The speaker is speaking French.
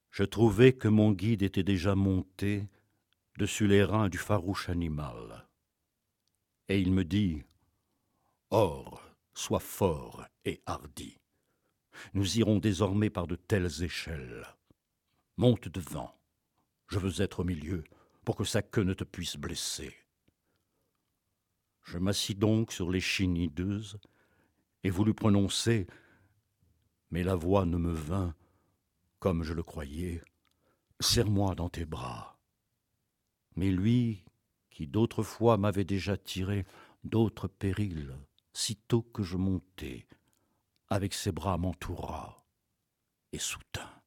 Je trouvai que mon guide était déjà monté dessus les reins du farouche animal. Et il me dit « Or, sois fort et hardi. Nous irons désormais par de telles échelles. Monte devant. Je veux être au milieu pour que sa queue ne te puisse blesser. » Je m'assis donc sur l'échine hideuse et voulus prononcer, mais la voix ne me vint, comme je le croyais, « Serre-moi dans tes bras. » Mais lui, qui d'autrefois m'avait déjà tiré d'autres périls, sitôt que je montai, avec ses bras m'entoura et soutint.